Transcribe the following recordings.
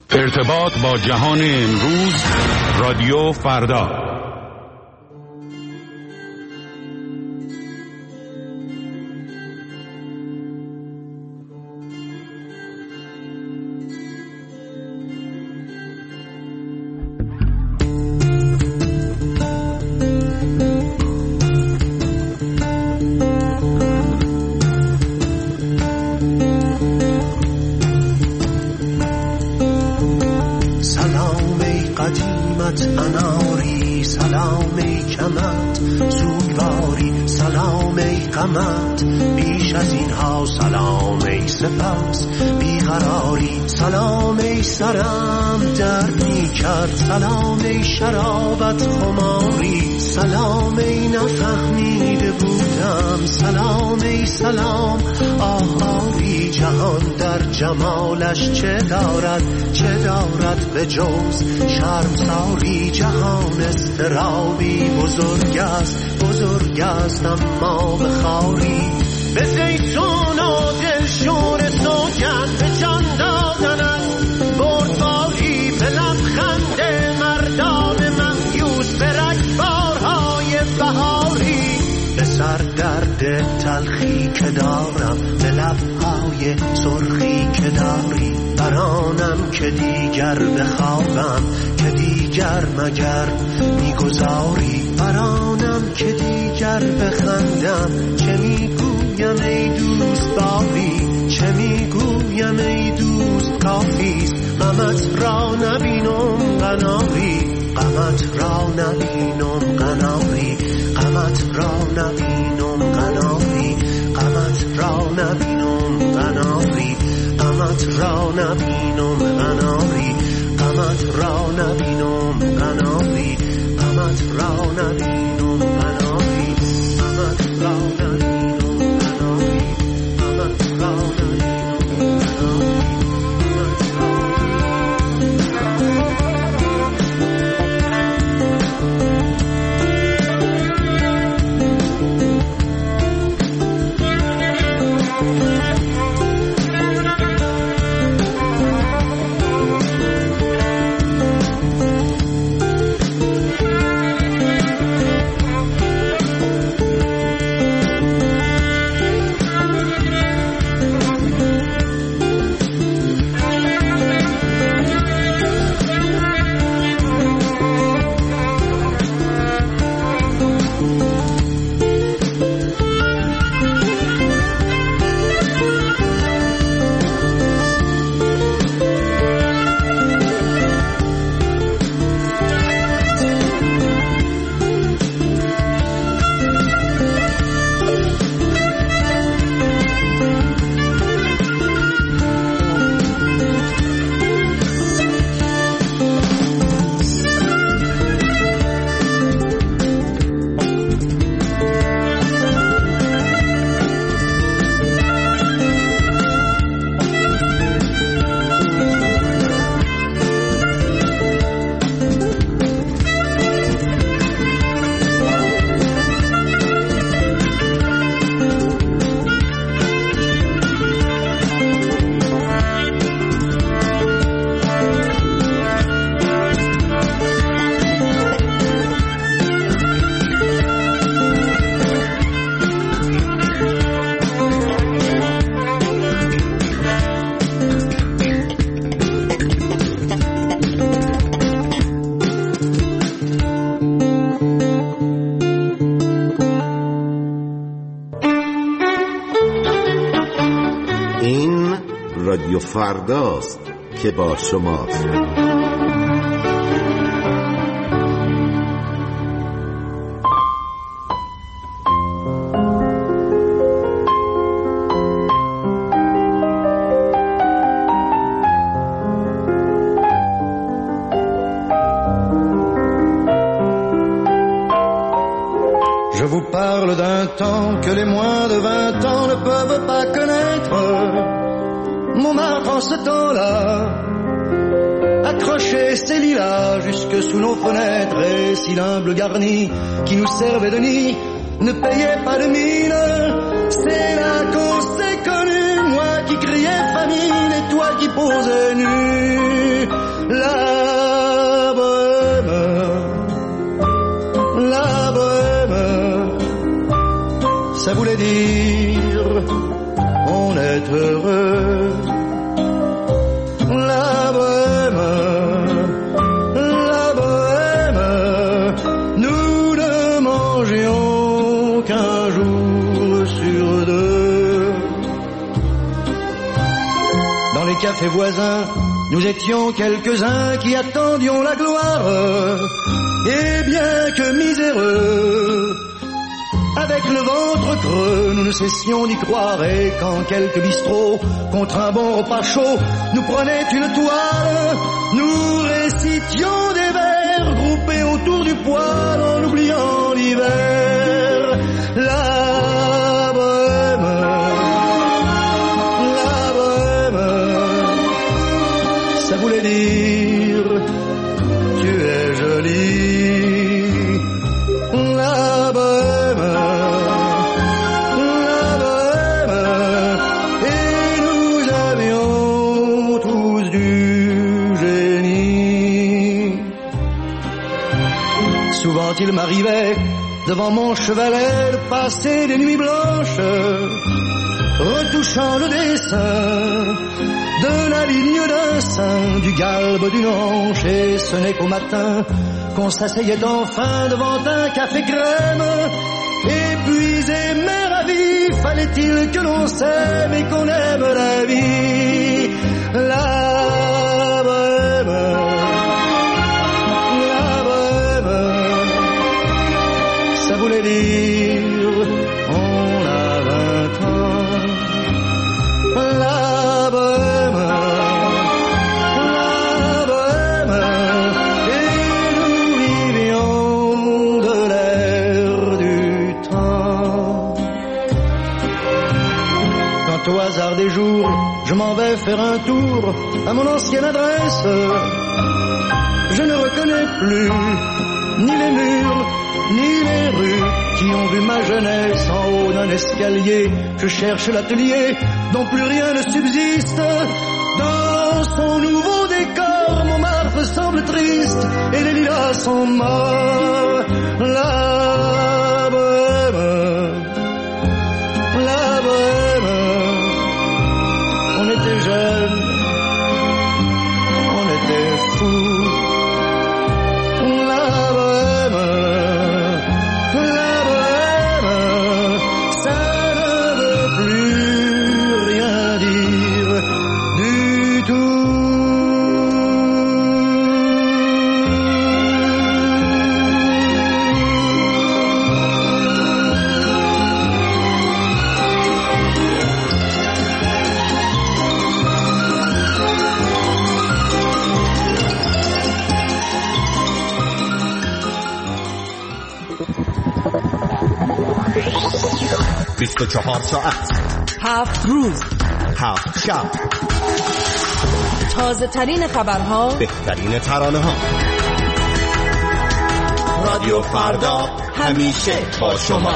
ارتباط با جهان امروز، رادیو فردا. بیش از اینها سلام ای سپاس بیقراری، سلام ای سرم درد می کرد، سلام ای شرابت خماری، سلام ای نفهمیده بودم، سلام ای سلام آهاری. جهان در جمالش چه دارد به جز شرمساری، جهان استرابی بزرگ است اما بخاری، به زیتون و دلشور سوگند به جان دادنت بردباری، به لبخند مردان مهیوس به رگبارهای بهاری، به سر درد تلخی که دارم به لبهای سرخی که داری، برانم که دیگر بخوابم که دیگر مگر میگذاری، برانم که دیگر بخندم چه میگویم ای دوست باری، چه میگویم ای دوست کافیست غمت را نبینم قناری، غمت را نبینم قناری، غمت را نبینم قناری، غمت را نبینم قناری، غمت را نبینم قناری، غمت را نبینم قناری، غمت را نبینم قناری، غمت را نبینم قناری، غمت را نبینم قناری. رادیو فرداست که با شماست. Je vous parle d'un temps que les moins de 20 ans ne peuvent pas connaître. Montmartre en ce temps-là accrochait ses lilas jusque sous nos fenêtres, et si l'humble garni qui nous servait de nid ne payait pas de mine, c'est là qu'on s'est connus, moi qui criais famine et toi qui posais nu. est heureux. La bohème, nous ne mangions qu'un jour sur deux. Dans les cafés voisins, nous étions quelques-uns qui attendions la gloire. Et bien que miséreux, avec le ventre creux, nous ne cessions d'y croire. Et quand quelques bistrots, contre un bon repas chaud, nous prenaient une toile, nous récitions des vers groupés autour du poêle en oubliant l'hiver. La bohème, ça voulait dire tu es jolie. La bohème, et nous avions tous du génie. Souvent il m'arrivait devant mon chevalet de passer des nuits blanches, retouchant le dessin de la ligne d'un sein, du galbe d'une hanche. Et ce n'est qu'au matin qu'on s'asseyait enfin devant un café crème. Épuisé mais ravi, fallait-il que l'on s'aime et qu'on aime la vie. La bohème, ça voulait dire on a 20 ans. La bohème, et nous vivions de l'air du temps. Quand au hasard des jours, je m'en vais faire un tour à mon ancienne adresse, je ne reconnais plus ni les murs, ni les rues qui ont vu ma jeunesse en haut d'un escalier. Je cherche l'atelier dont plus rien ne subsiste. Dans son nouveau décor, Montmartre semble triste et les lilas sont morts. La bohème, on était jeunes, on était fous. بیست و 4 ساعت 7 روز 7 شب تازه ترین خبرها، بهترین ترانه ها. رادیو فردا همیشه با شما.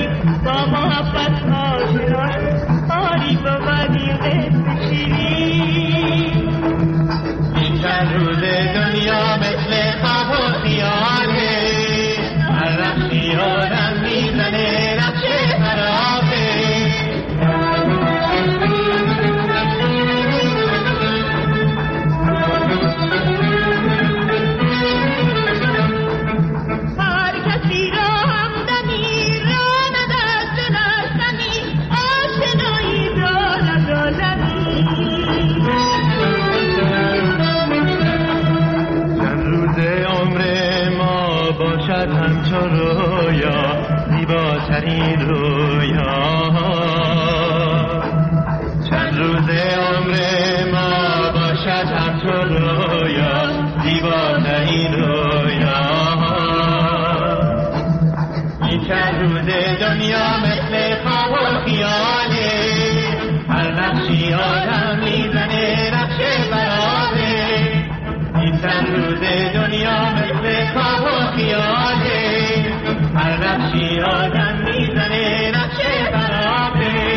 با محبت آشنا آری با بدی قصد شیرین ترین رویاها. چند روز عمر ما باشد همچون رویا، دیوانه این رویاها. این چند روز دنیا مثل خواب و خیاله، هر نقشی آدم میزنه نقش برابه. این چند روز دنیا مثل خواب و خیاله، هر نقشی آدم میزنه نقش برابه.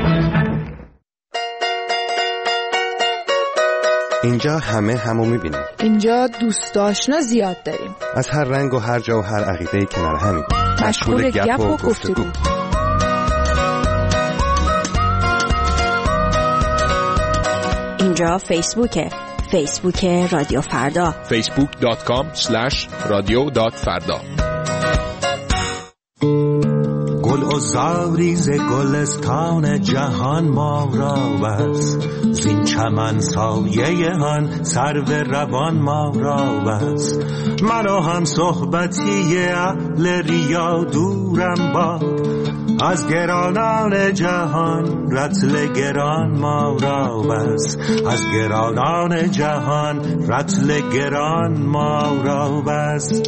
اینجا همه همو میبینیم. اینجا دوست آشنا زیاد داریم. از هر رنگ و هر جا و هر عقیده‌ای کنار همیم. مشغول گپ و گفتگو. اینجا فیسبوکه. فیسبوک رادیو فردا. facebook.com/radio.farda. گل و زاری ز گلستان جهان ما را بس، زین چمن سایه هان سرو روان ما را بس. من و هم صحبتی اهل ریا دورم باد، از گرانان جهان رطل گران ما را بس. از گرانان جهان رطل گران ما را بس.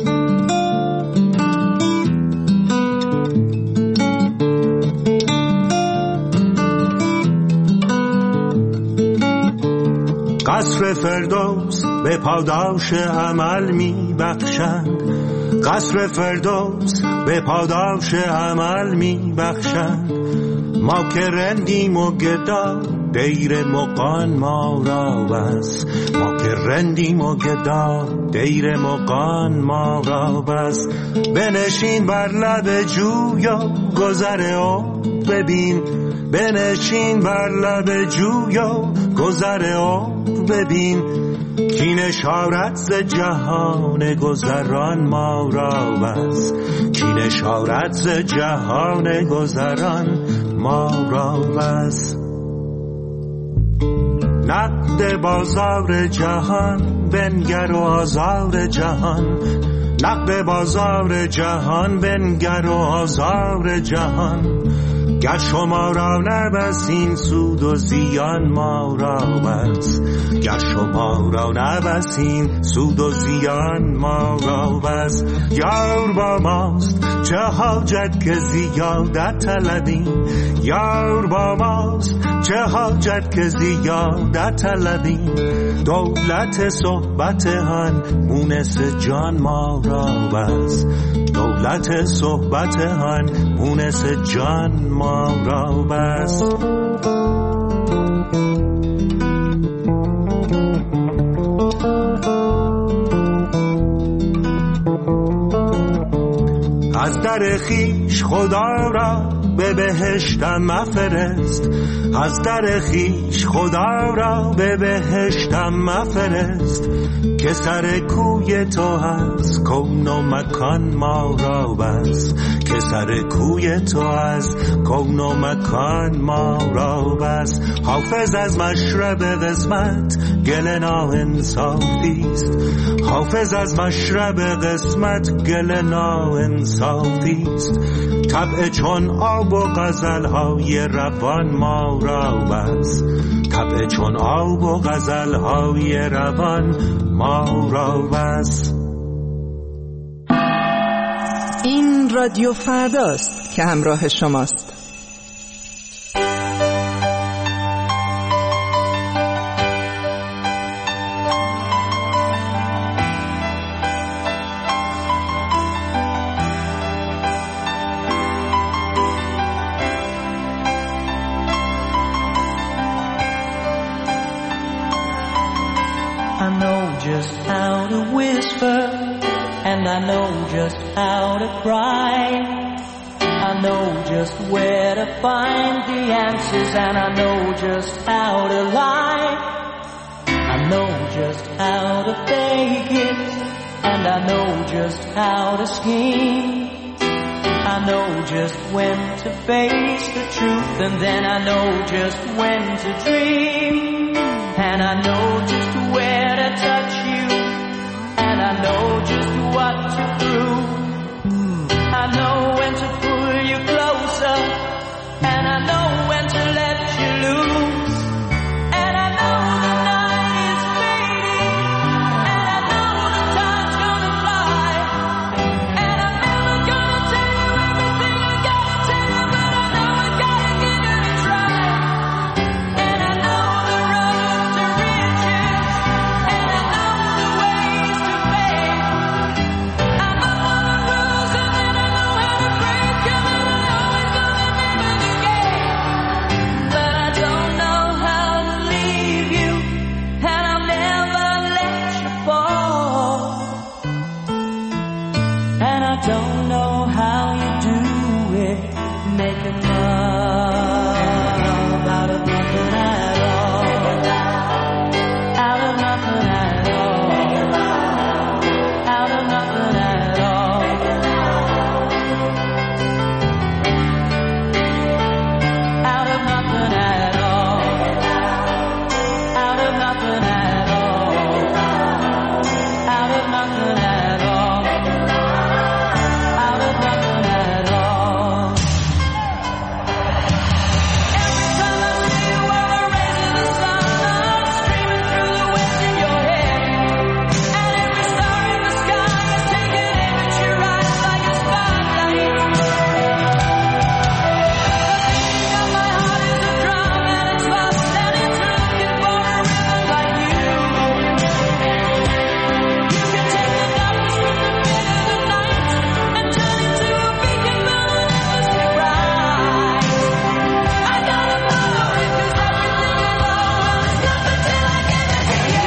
قصر فردوس به پاداش عمل می بخشند، قصر فردوس به پاداش عمل می بخشند. ما که رندیم و گدا دیر مقان ما را بس. ما که رندیم و گدا دیر مقان ما را بس. بنشین بر لب جویا گذر او ببین، بنشین بر لب جویا گذر او ببین. کی نشارت ز جهان گذران ما را بس. کی نشارت ز جهان گذران ما را بس. نقد بازار جهان بنگر و آزار جهان، نقد بازار جهان بنگر و آزار جهان. گر شما را نبسین سود و زیان ما را بس. گر شما را نبسین سود و زیان ما را بس. یار با ماست چه حاجت که زیادت طلبیم، یار با ماست چه حاجت که زیادت طلبیم. دولت صحبت هن مونس جان ما را بس. دولت صحبت هن مونس جان ما را بس. از در خویش خدا را به بهشتم مفرست، از در خویش خدا را به بهشتم مفرست. که سر کوی تو هست کون و مکان ما را بس. که سر کوی تو از کون و مکان ما را بس. حافظ از مشرب قسمت گل ناانصافیست، حافظ از مشرب قسمت گل ناانصافیست. طبع چون آب و غزل‌های روان ما را بس. طبع چون آب و غزل‌های روان ما را بس. این رادیو فرداست که همراه شماست. I know just how to whisper, and I know just how to cry. I know just where to find the answers, and I know just how to lie. I know just how to fake it, and I know just how to scheme. I know just when to face the truth, and then I know just when to dream. And I know just where to touch you, and I know just what to prove. I know when to pull you close. don't know how you do it, making love out of nothing at all, out of nothing at all, out of nothing at all, out of nothing at all, out of nothing at all, out of nothing at all, out of nothing at all. Every time I see you over raising the sun, I'm streaming through the waves in your head, and every star in the sky is taking aim at your eyes like a spotlight. The beating of my heart is a drum, and it's lost, and it's looking for a rhythm like you. You can take the darkness from the pit of the night and turn it to a beacon burning endlessly bright. I gotta follow it 'cause everything you love will stop until I give it to you.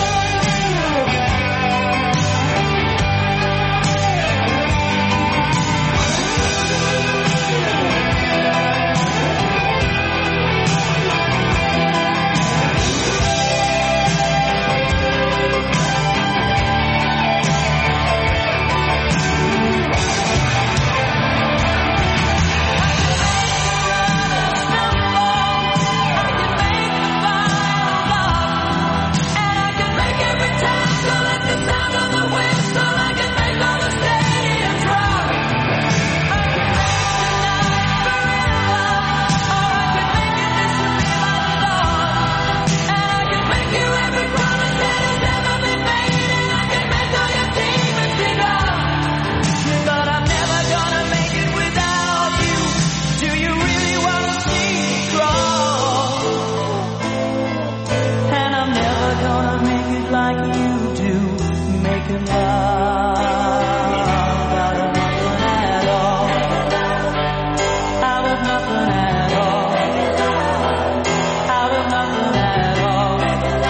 Like you do, making love out of nothing at all, out of nothing at all, out of nothing at all,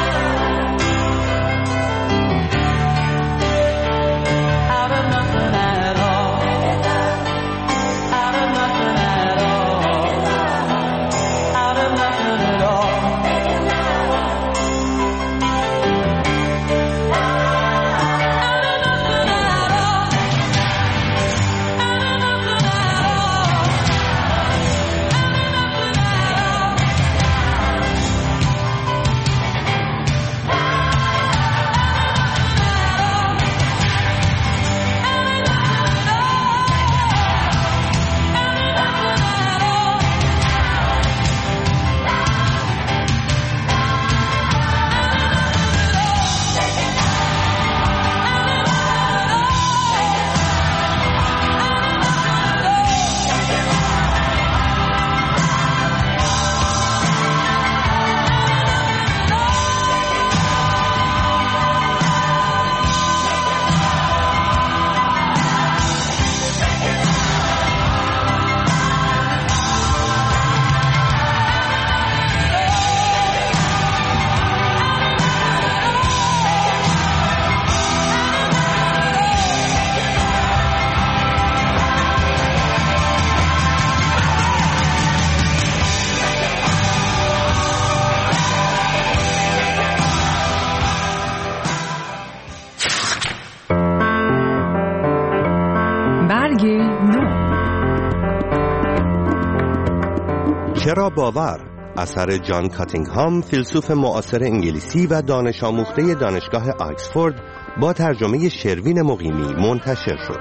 out of nothing at all, out of nothing at all, out of nothing at all. چرا باور؟ اثر جان کاتینگهام، فیلسوف معاصر انگلیسی و دانش آموخته دانشگاه آکسفورد، با ترجمه شروین مقیمی منتشر شد.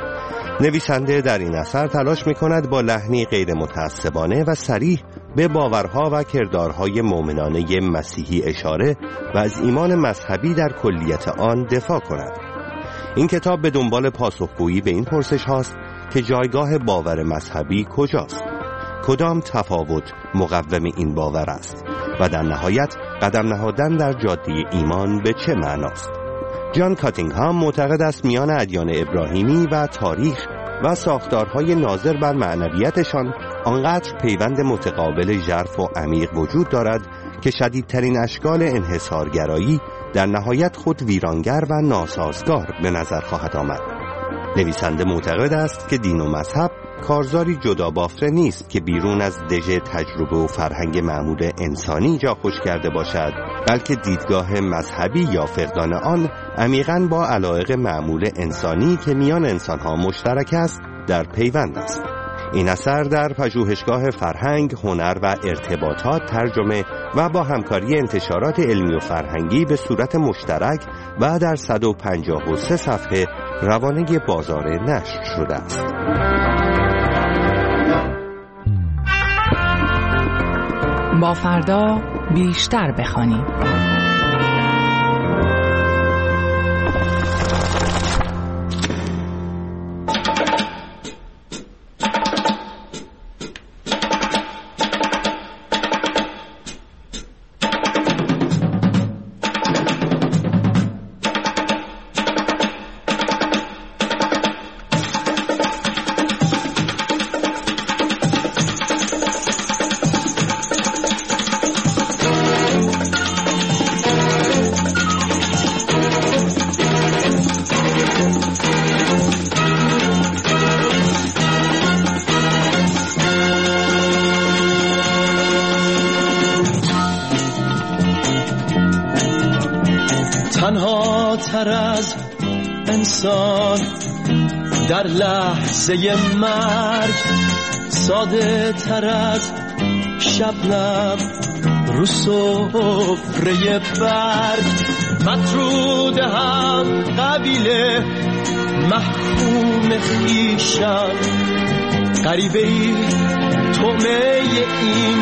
نویسنده در این اثر تلاش می‌کند با لحنی غیر متعصبانه و صریح به باورها و کردارهای مؤمنانه مسیحی اشاره و از ایمان مذهبی در کلیت آن دفاع کند. این کتاب به دنبال پاسخگویی به این پرسش هاست که جایگاه باور مذهبی کجاست؟ کدام تفاوت مقوم این باور است؟ و در نهایت قدم نهادن در جاده ایمان به چه معناست؟ جان کاتینگهام معتقد است میان ادیان ابراهیمی و تاریخ و ساختارهای ناظر بر معنویتشان آنقدر پیوند متقابل ژرف و عمیق وجود دارد که شدیدترین اشکال انحصارگرایی در نهایت خود ویرانگر و ناسازگار به نظر خواهد آمد. نویسنده معتقد است که دین و مذهب کارزاری جدا بافته نیست که بیرون از دژ تجربه و فرهنگ معمول انسانی جا خوش کرده باشد، بلکه دیدگاه مذهبی یا فقدان آن عمیقاً با علایق معمول انسانی که میان انسانها مشترک است در پیوند است. این اثر در پژوهشگاه فرهنگ، هنر و ارتباطات ترجمه و با همکاری انتشارات علمی و فرهنگی به صورت مشترک و در 153 صفحه روانه بازار نشر شده است. با فردا بیشتر بخوانیم. تنها تر از انسان در لحظه مرگ، ساده تر از شبنم رو سفره برگ، مطرود هم قبیله محکوم خویشم، غریبه ای طعمه این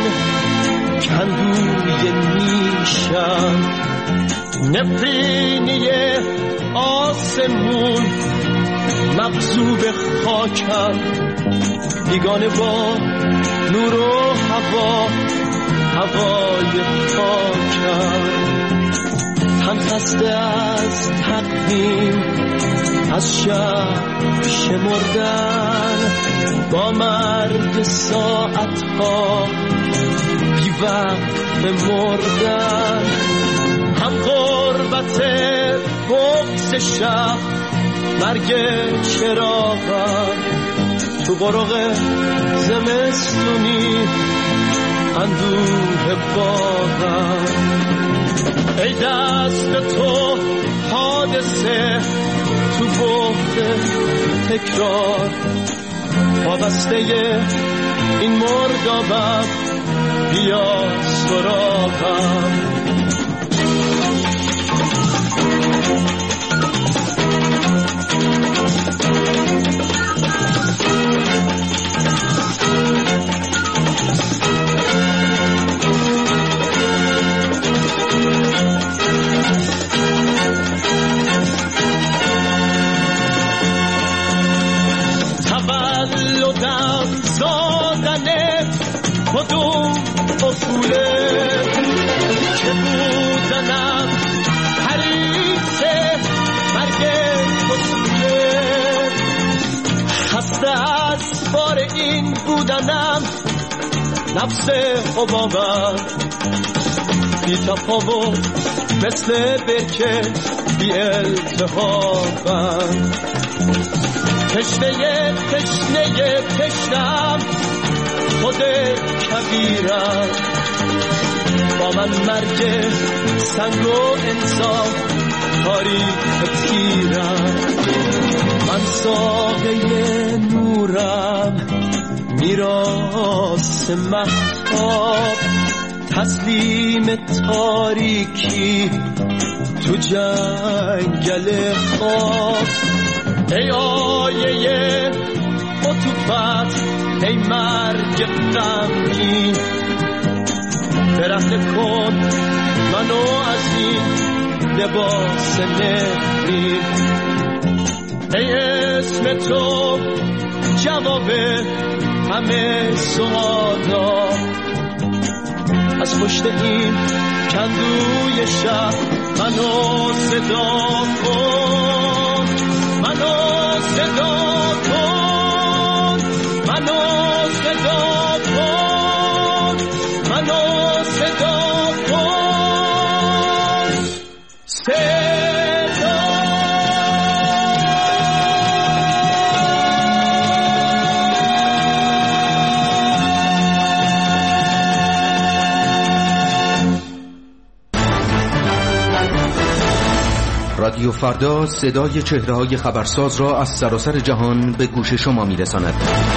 کندوی نیشم، نفرینی آسمون مغصوب خاکم، بیگانه با نور و هوا هوای خاکم، هم خسته از تقویم از شب شمردن، با مرگ ساعتها بی وقت مردن، هم غربت بغض شب مرگ چراغم، تو قرق زمستونی اندوه باغم، ای دست تو حادثه تو بحت تکرار، وابسته این مردابم بیا سراغم. تولدم زادن کدوم اصوله که بودنم حریصه مرگ اصوله، خسته از بار این بودنم نفس حبابم، بی تفاوت مثل برکه بی التهابم، تشنه تشنم خود کبیرم، با من مرگ سنگ و انسان تاریخ تیرم، من ساقه نورم میراث مهتاب، تسلیم تاریکی تو جنگل خواب، ای آیه عطوفت ای مرگ غمگین، برهنه کن منو از این لباس نفرین، ای اسم تو جواب همه سوالا، از پشت این کندوی شب منو صدا کن، منو صدا کن، منو صدا کن، منو صدا کن، صدا رادیو فردا صدای چهره‌های خبرساز را از سراسر جهان به گوش شما می‌رساند.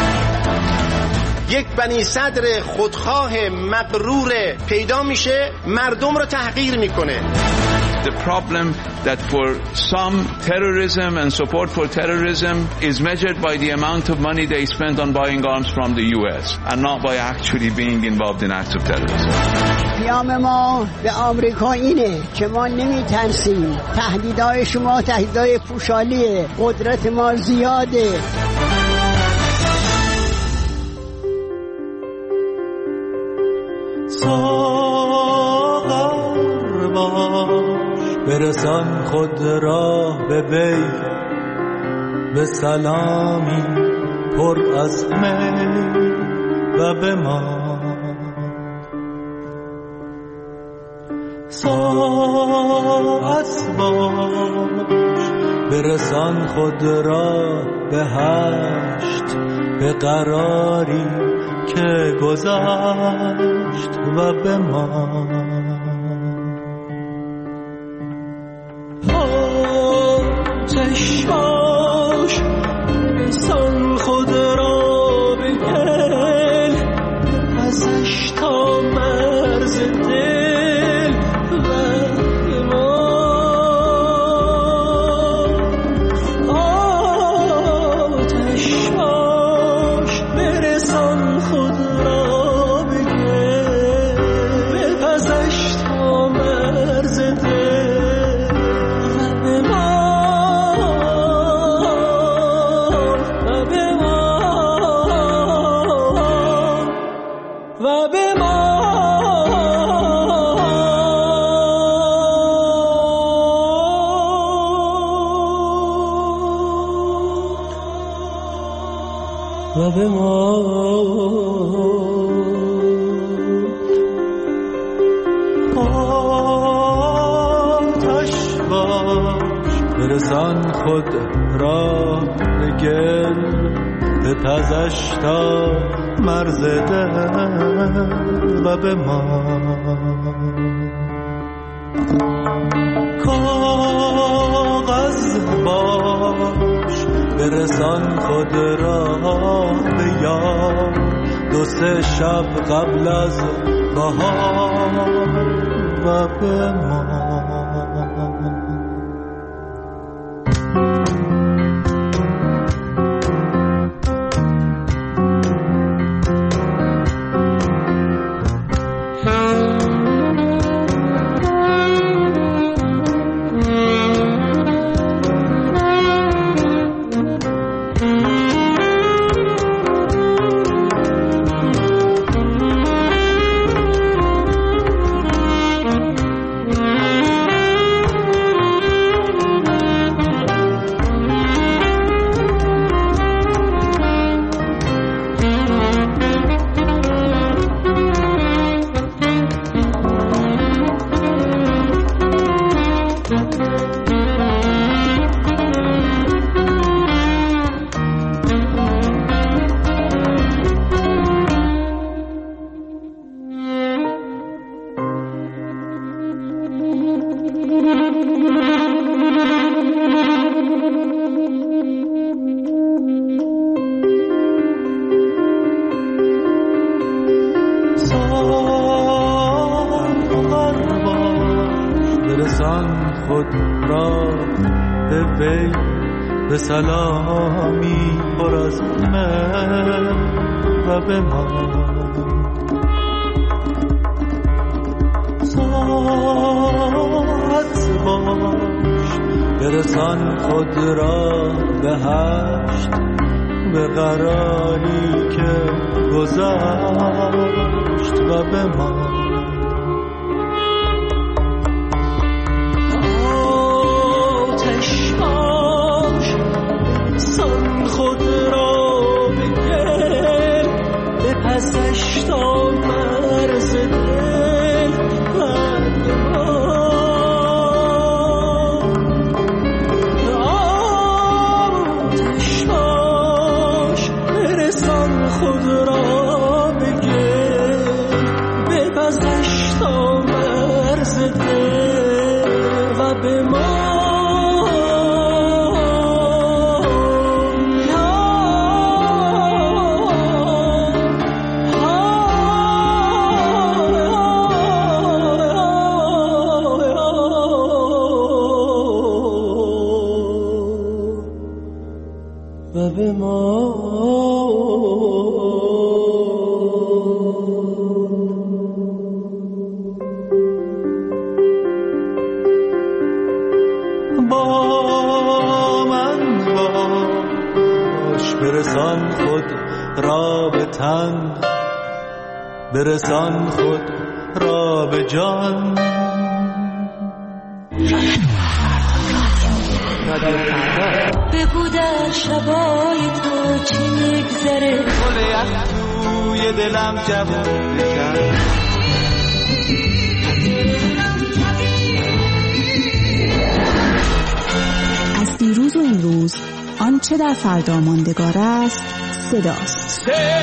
یک بنی صدر خودخواه مغرور پیدا میشه، مردم رو تحقیر میکنه. The problem that for some terrorism and support for terrorism is measured by the amount of money they spend on buying arms from the US and not by actually being involved in acts of terrorism. پیام ما به آمریکا اینه که ما نمیترسیم. تهدیدهای شما تهدیدهای پوشالیه. قدرت ما زیاده. ساغر باش برسان خود را به وی، به سلامی پر از می و به ما. ساعت باش برسان خود را به هشت، به قراری که گذشت و به ما. آتش باش برسان خود را به گل، ازش تا مرز دل و به ما. آتش باش برسان خود را به گل، ازش تا مرز دل و به ما. آتش باش برسان خود را به گل، به پزش تا مرز دل و به ما. کاغذ باش برسان خود را به یار، دو سه شب قبل از بهار و به ما. به سلامی پر از من و به ما. ساعت باش برسان خود را به هشت، به قراری که گذشت و به ما. خود را بگل، به پسش تا مرز دل و به ما. آتش باش برسان خود را بگل، به پسش و به ما با من باش، برسان خود را به تن، برسان خود را به جان. بگو در شبای تو چی میگذره، گل یخ توی دلم جواب بزن. از دیروز و امروز آنچه در فردا ماندگار است صداست.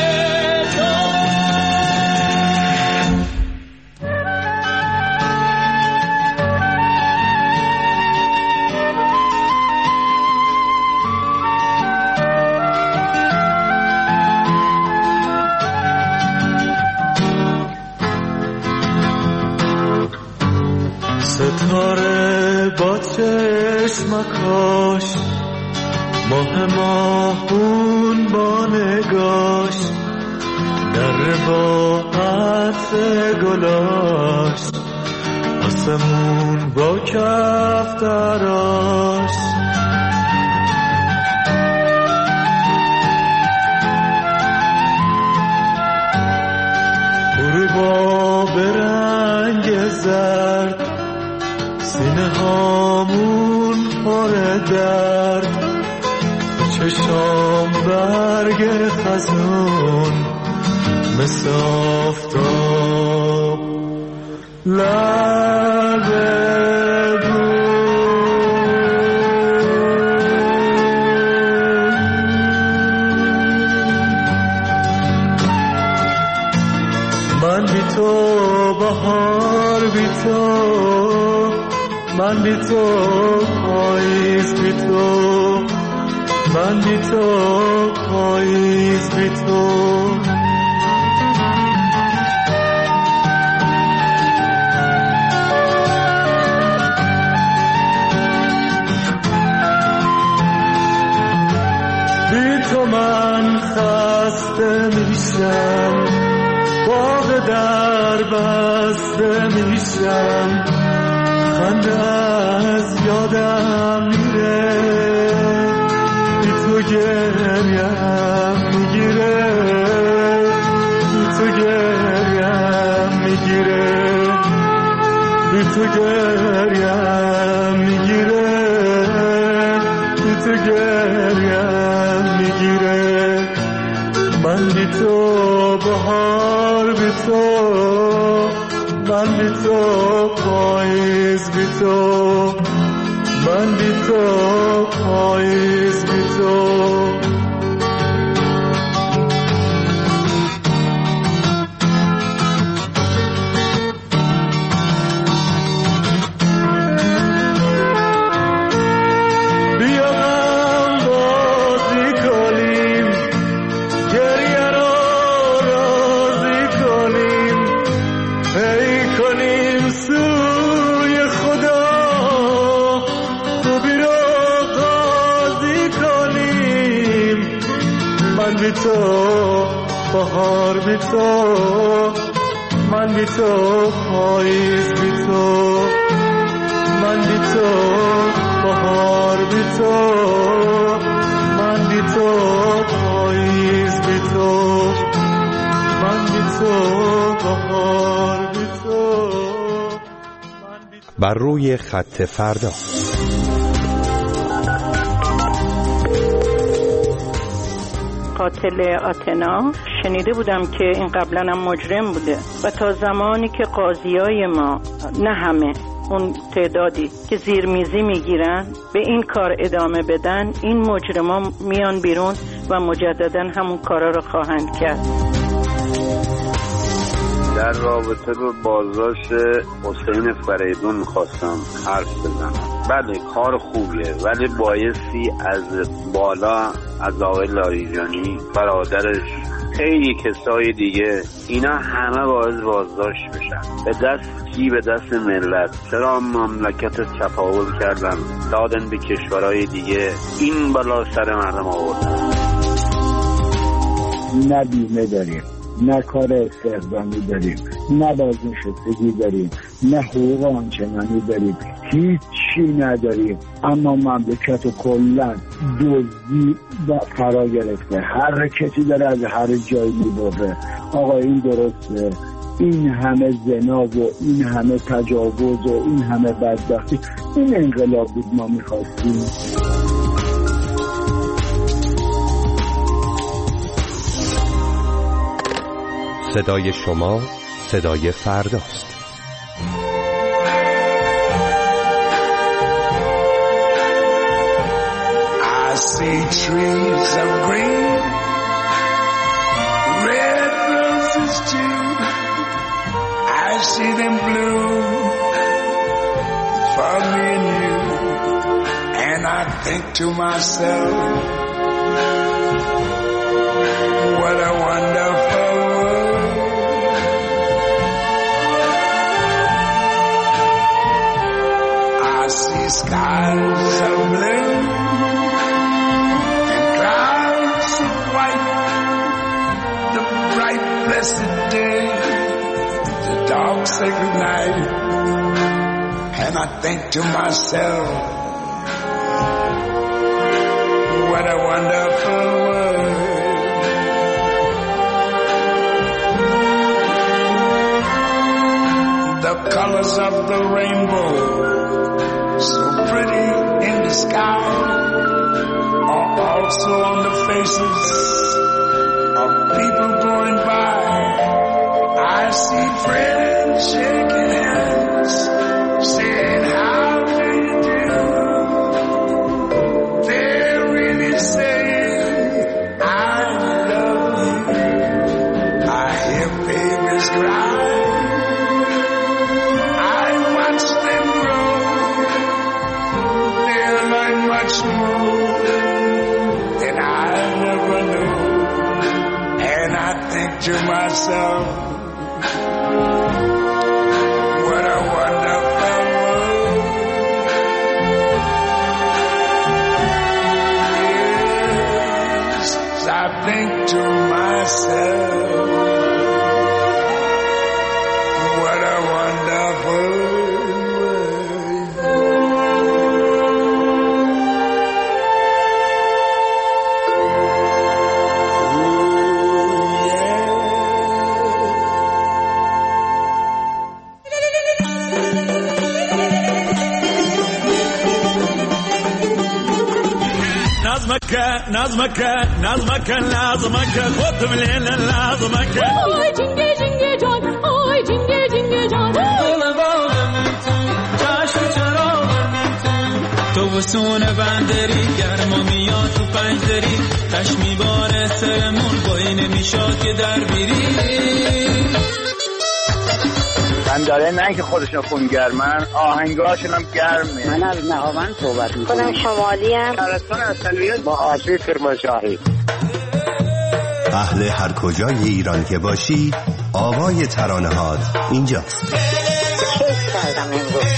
ستاره با چشمکاش، ماه ماهون با نگاش، در با عطر گلاش، آسمون با کف دراش. غروبا به رنگ زرد، سینه هامون پر درد، چشام برگ خزون مثل آفتاب لب من بی تو بهار، بی تو من، بی تو پاییز، بی تو من، بی تو پاییز، بی تو. بی تو من خسته میشم، باغ در بسته میشم، خنده از یادم میره، بی تو گریم میگیره، بی تو گریم میگیره، بی تو گریم میگیره، بی تو گریم میگیره. من بی تو بهار، بی تو من، بی تو پاییز، بی تو من، بی تو پاییز، بی تو. بیا هم بازی کنیم، گریه رو راضی کنیم، ای کنیم سوی خدا، خوبی رو قاضی کنیم. من بی تو بهار، بی تو من، بی تو پاییز، بی تو من، بی تو بهار، بی تو من، بی تو پاییز، بی تو من، بی تو بهار، بی تو. بر روی خط فردا. قاتل آتنا شنیده بودم که این قبلا هم مجرم بوده و تا زمانی که قاضیای ما، نه همه، اون تعدادی که زیرمیزی میگیرن به این کار ادامه بدن، این مجرمان میان بیرون و مجددا همون کارا رو خواهند کرد. در رابطه با بازداشت حسین فریدون میخواستم حرف بزنم. بله کار خوبیه، ولی بایستی از بالا از آقای لاریجانی برادرش خیلی کسای دیگه، اینا همه باعث بازداشت بشن. به دست ملت. چرا مملکت تفاوت کردن دادن به کشورهای دیگه، این بلا سر مردم آوردن. نه بیمه داریم، نه کار استخدامی داریم، نه بازنشستگی داریم، نه حقوق آنچنانی داریم، هیچی نداریم. اما مملکت کلا دزدی فرا گرفته. هر کسی داره از هر جایی میبره. آقا این درسته؟ این همه زنا و این همه تجاوز و این همه بدبختی، این انقلاب بود ما میخواستیم؟ صدای شما صدای فرداست. I see trees of green, red roses too. I see them bloom for me and you. And I think to myself, what a wonderful world. I see skies of blue and clouds of white, the bright blessed day, the dark sacred night. And I think to myself, what a wonderful world. The colors of the rainbow, so pretty in the sky, are also on the faces of people going by. I see friends shaking hands, saying how do you do. They're really saying I love you. I hear babies cry, much more than I never knew. And I think to myself, what a wonderful world. Yes, I think to myself, what a wonderful world. نظمك لازمك خد من هنا لازمك آی جنگه جنگه جان آی جنگه جنگه جان چشم چراغ تو وسون بندری گرما میاد تو پنجدری تش میباره سرمون بایی نمیشاد که در بیری داره نه که خودشون خونگرمن، آهنگاشون هم گرمه. من از نهاوند صحبت میکنم. خودم شمالی هم شهرستان اصلیت با آشوی کرمانشاهی. اهل هر کجای ایران که باشی آوای ترانه‌هات اینجاست. کیف کردم امروز.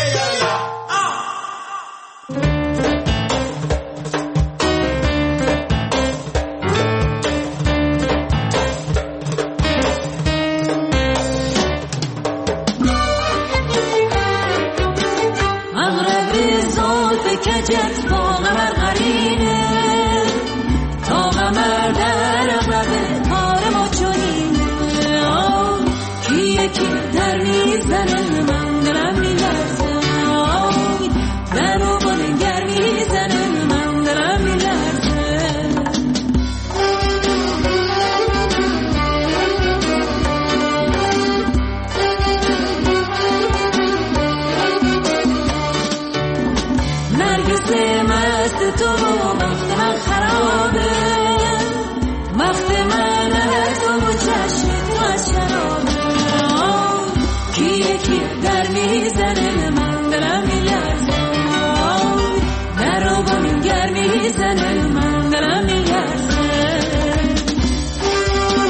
کجت با قمر قرینه تا قمر در اغرب کار ما چونینه کی یکی در میزنه من دلم میلرزه در رو بانگر میزنه من دلم میلرزه تو وقت من خرابه وقت من از تو چشم تو از شرابه کی یکی در میزنه من دلم میلرزه در رو با من گر میزنه من دلم میلرزه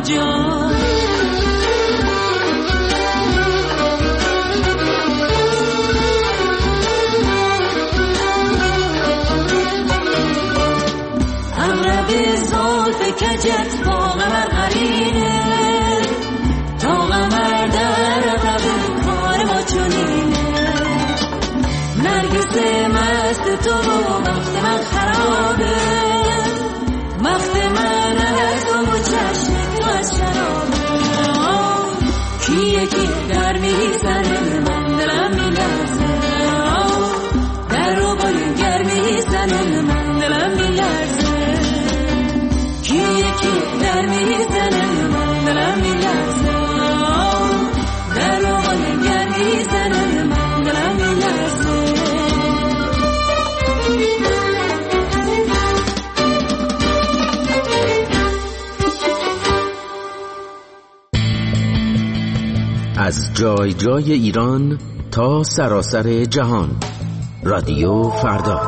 جان امرب زلف کجت با قمر قرینه تا قمر در رب کار ما چونینه نرگس مست تو و وقت من خرابه وقت من از تو و چشم تو از شرابه کی یکی در میزنه من دلم میلرزه در رو باید گرمی میزنه من دلم میلرزه کی یکی در میزنه من دلم میلرزه در رو باید گرمی میزنه من دلم میلرزه از جای جای ایران تا سراسر جهان، رادیو فردا.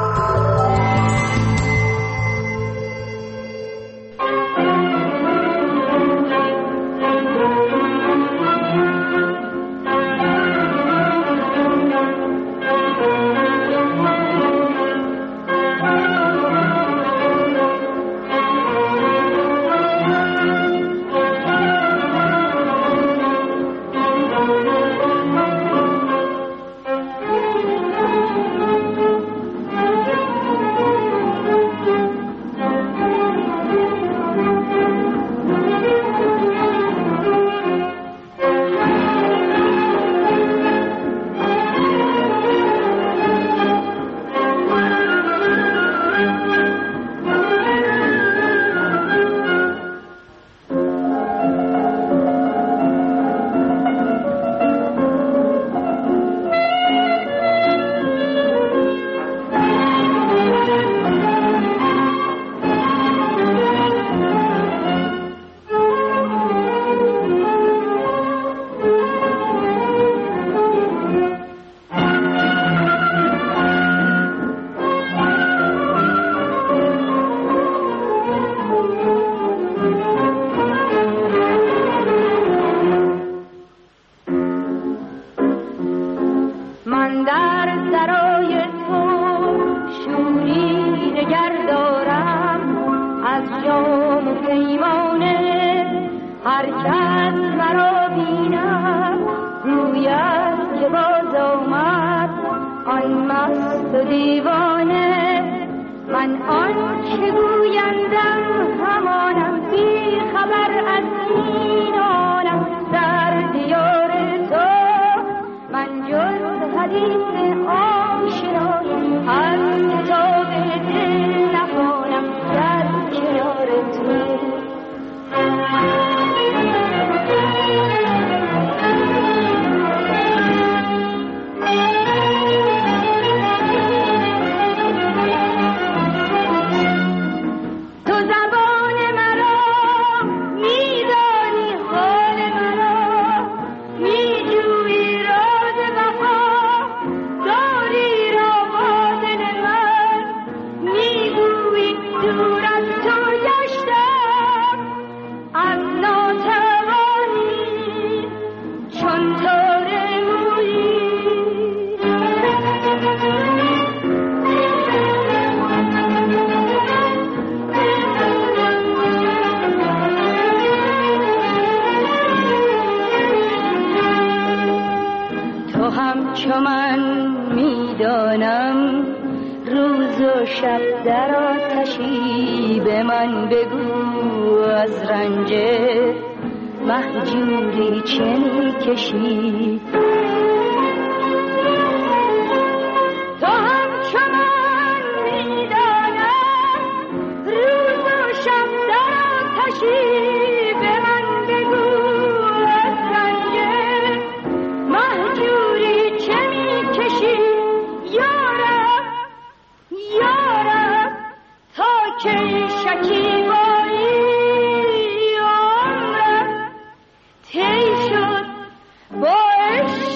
با عشق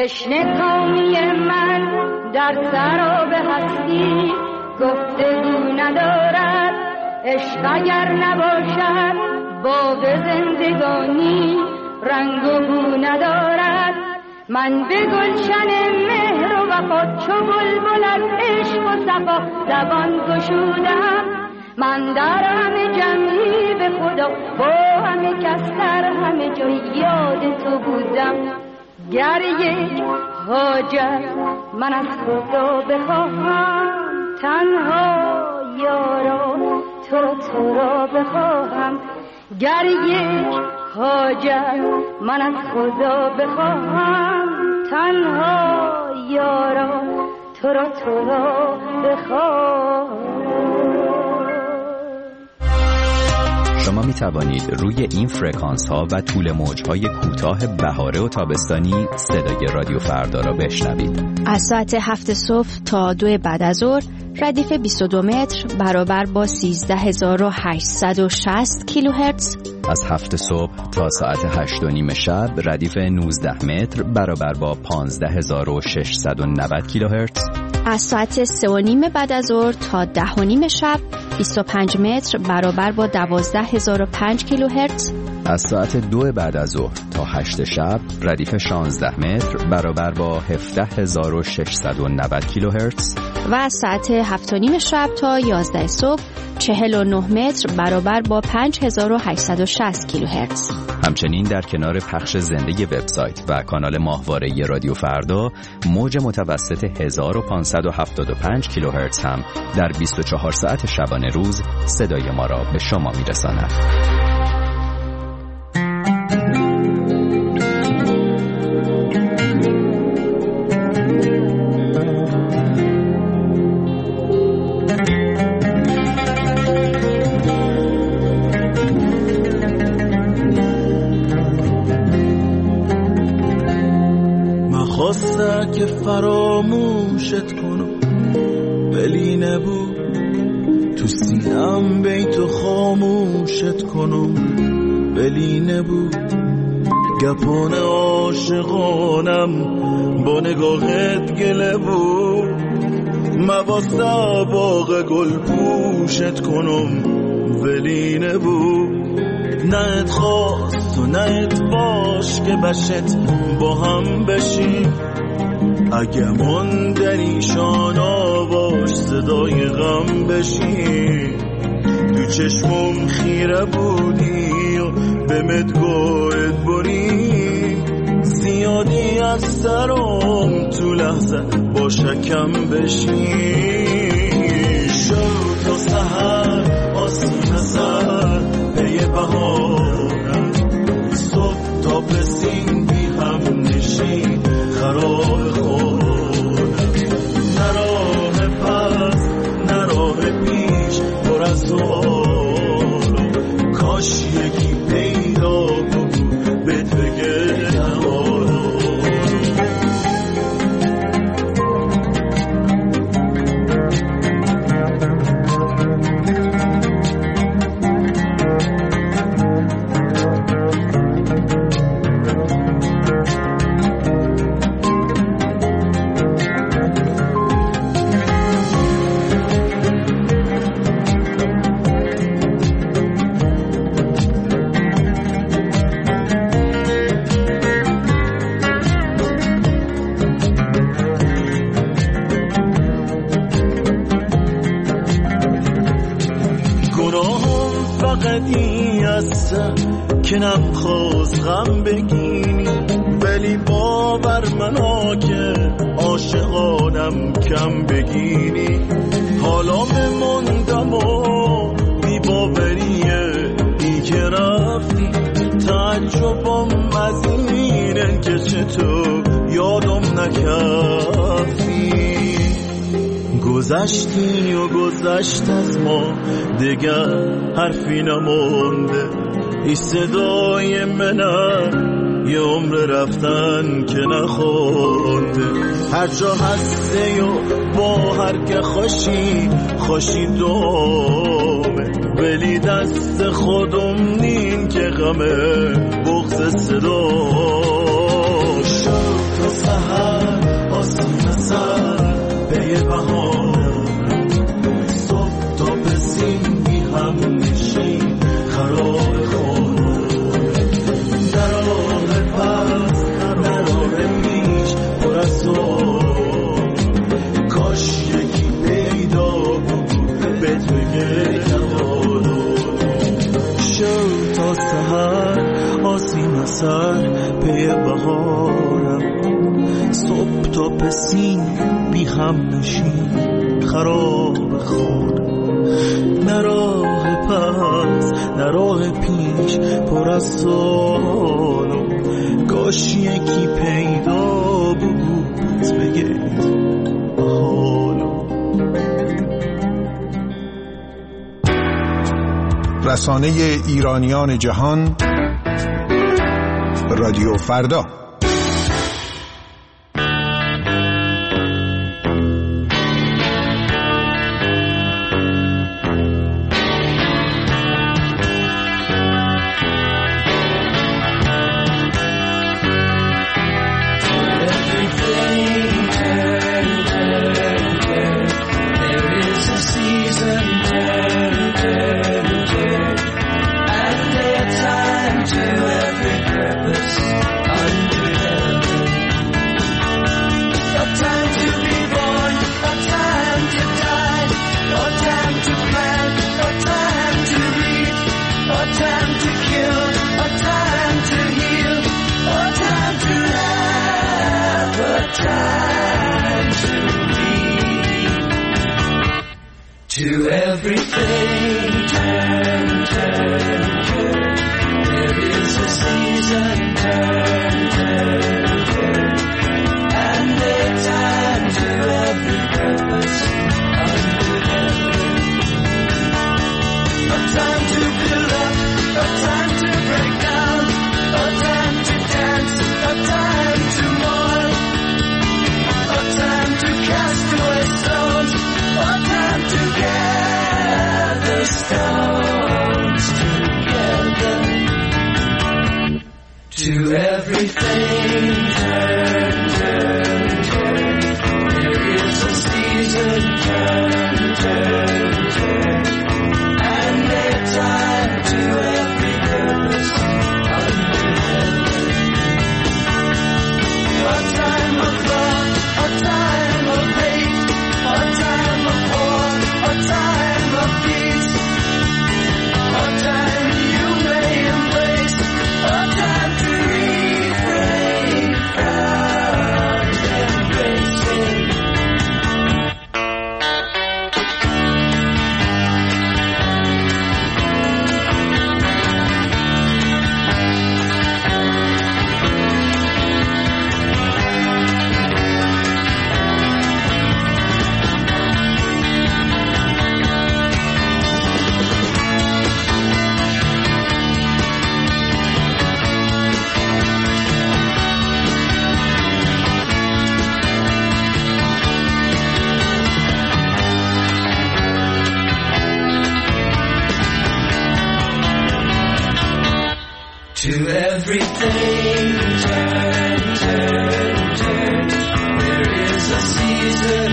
تشنه کامی من در سراب هستی گفتگو ندارد. عشق اگر نباشد باغ زندگانی رنگ و بو ندارد. من به گلشن مهر و وفا چو بلبل از عشق و صفا زبان گشودم. من در همه جمعی به خدا با همه کس در همه جای یاد تو بودم. گر یک حاجت من از خدا بخواهم تنها یارا تو را بخواهم. گر یک حاجت من از خدا بخواهم تنها یارا تو را بخواهم. شما می توانید روی این فرکانس ها و طول موج های کوتاه بهاره و تابستانی صدای رادیو فردا را بشنوید. از ساعت 7 صبح تا 2 بعد از ظهر ردیف 22 متر برابر با 13860 کیلوهرتز. از 7 صبح تا ساعت 8:30 شب ردیف 19 متر برابر با 15690 کیلوهرتز. از ساعت 3:30 بعد از ظهر تا 10:30 شب 25 متر برابر با 12005 کیلوهرتز. از ساعت 2 بعد از ظهر تا 8 شب ردیف 16 متر برابر با 17690 کیلوهرتز. و از ساعت 7:30 شب تا 11 صبح 49 متر برابر با 5860 کیلوهرتز. همچنین در کنار پخش زنده وبسایت و کانال ماهواره رادیو فردا موج متوسط 1575 کیلوهرتز هم در 24 ساعت شبانه روز صدای ما را به شما میرساند. خواسته که فراموشت کنم ولی نبود، تو سینم بیتو خاموشت کنم ولی نبود. گپان عاشقانم با نگاهت گله بود، مواسه باغ گل پوشت کنم ولی نبود. نه ات خواست و نه ات باش که بشت با هم بشیم، اگه من در ایشان آواش صدای غم بشیم. تو چشمم خیره بودی و به مدگوت بری، زیادی از سرم تو لحظه با شکم بشیم. شو تا سحر آسین سر پی بهارم، صبح تا بسین بی هم نشین خراب خورم. نراه پس نراه پیش پر از سوالم، کاش یکی پیدا بود بهت بگه نهارم. که نمیخواست غم بگینی، ولی باور منو که عاشقانم کم بگینی. حالا بموندم و بی باوریه ای که رفتی، تعجبم از اینه که چطور یادم نکردی. گذشتی و گذشت از ما دیگر حرفی نمونده، ای صدای منه یه عمر رفتن که نخونده. هر جا هسته و با هر که خوشی دومه، ولی دست خودم نین که غمه بغض صدا. شد تا سحر سراسر پی بهارم، صبح تا بسیم بی هم نشین خراب خانم، در راه پس در راه پیش پر از سوال، کاش یکی پیدا بود بهت بگه جوالو. شب تا سحر آسین اثر پی بهارم، صبح تا پسین بی هم نشین خراب خانم، نه راه پس نه راه پیش پر از سوال، کاش یکی پیدا بود بگه حالو. رسانه ایرانیان جهان، رادیو فردا. To everything, turn, turn, turn. There is a season, turn, turn, turn. And there's time to every purpose under heaven. A time to build up, a time to break down, a time to dance, a time to mourn, a time to cast away stones, a time to gather stones together. To everything, turn, turn, turn. There is a season, turn, turn, turn. And there's time to every purpose under heaven. A time of love, a time of hate, a time of war, a time of peace, a time you may embrace, a time to refrain from embracing. To everything, turn, turn, turn. There is a season,